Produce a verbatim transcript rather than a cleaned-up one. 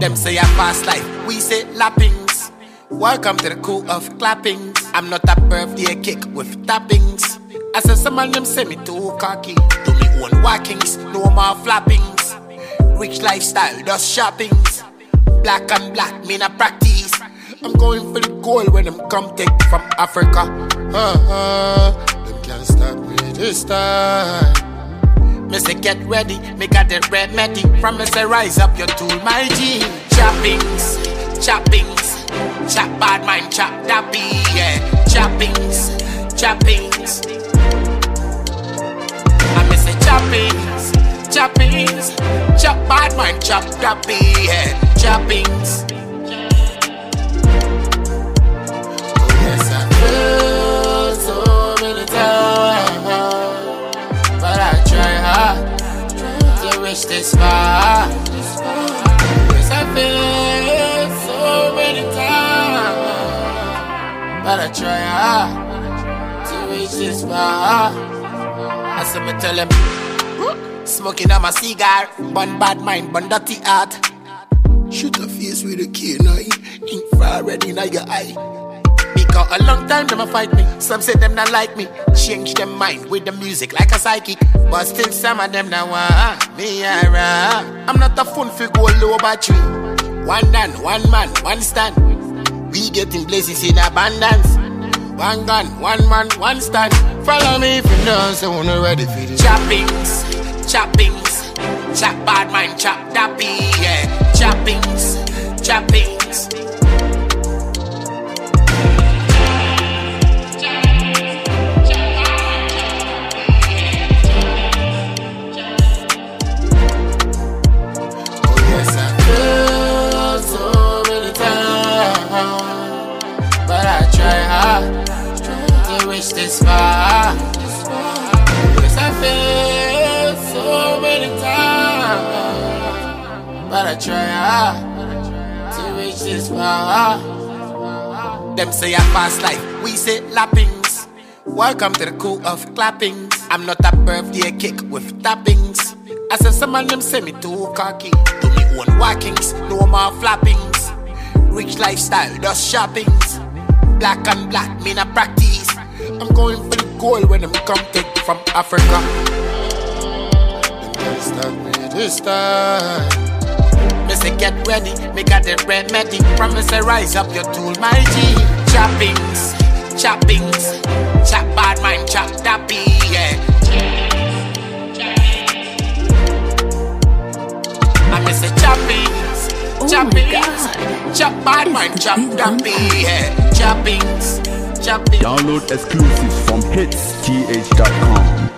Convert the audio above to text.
Them say a fast life, we say lappings. Welcome to the cool of clappings. I'm not a birthday cake with tappings. I said some of them say me too cocky. Do me own walkings, no more flappings. Rich lifestyle, just shoppings. Black and black, me not practice. I'm going for the goal when them come take from Africa. Uh-huh, them can't stop me this time. Me say get ready, me got the remedy. From me say rise up your tool, my G. Choppings, choppings, chop bad mind, chop dappy, yeah. Choppings, choppings. I me say choppings, choppings, chop bad mind, chop dappy, yeah. Choppings. Oh yes, I feel so many times, but I try hard to reach this far. Yes, I feel so many times, but I try hard to reach this far. I said me tell him, smoking on my cigar, bun bad mind, bun dirty heart. Shoot a face with a canine, infrared in your eye. Because a long time them a fight me. Some say them not like me. Change them mind with the music like a psychic. But still some of them now want me around. I'm not a fun for go low battery. One man, one man, one stand. We getting blazes in abundance. One gun, one man, one stand. Follow me if you know, so we're not ready for this. Choppings, choppings, chop bad mind, chop dappy, yeah. Choppings, choppings. Oh yes, I feel so many times, but I try hard to reach this far. Yes, I feel so many times, but I try hard to reach this far. Them say a fast life, we say lappings. Welcome to the cool of clappings. I'm not a birthday cake with tappings. I said some of them say me too cocky. Do me own walkings, no more flappings. Rich lifestyle, just shoppings. Black and black, me not practice. I'm going for the goal when them come take from Africa. Them can't stop me this time. Me say get ready, me got the remedy. From me say rise up your tool, my G. Choppings, choppings, chop bad mind, chop dappy, yeah. I me say choppings, choppings, chop bad mind, chop dappy, yeah. Choppings, choppings. Download exclusives from hits t h dot com.